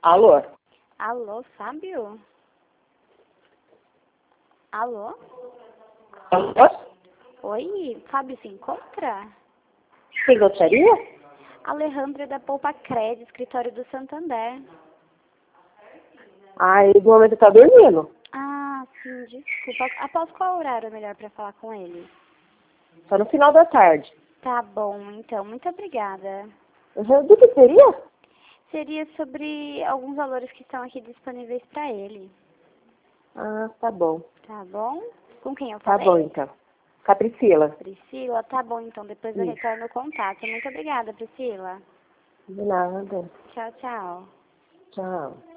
Alô? Alô, Fábio? Alô? Alô? Oi, Fábio se encontra? Quem gostaria? Alejandra da Poupa Cred, escritório do Santander. Ah, ele no momento tá dormindo. Ah, sim, desculpa. Após qual horário é melhor para falar com ele? Só no final da tarde. Tá bom, então. Muito obrigada. Do que seria? Seria sobre alguns valores que estão aqui disponíveis para ele. Ah, tá bom. Tá bom? Com quem eu Tá falei? bom, então. Com a Priscila. Priscila? Tá bom, então. Depois eu Isso. retorno o contato. Muito obrigada, Priscila. De nada. Tchau, tchau. Tchau.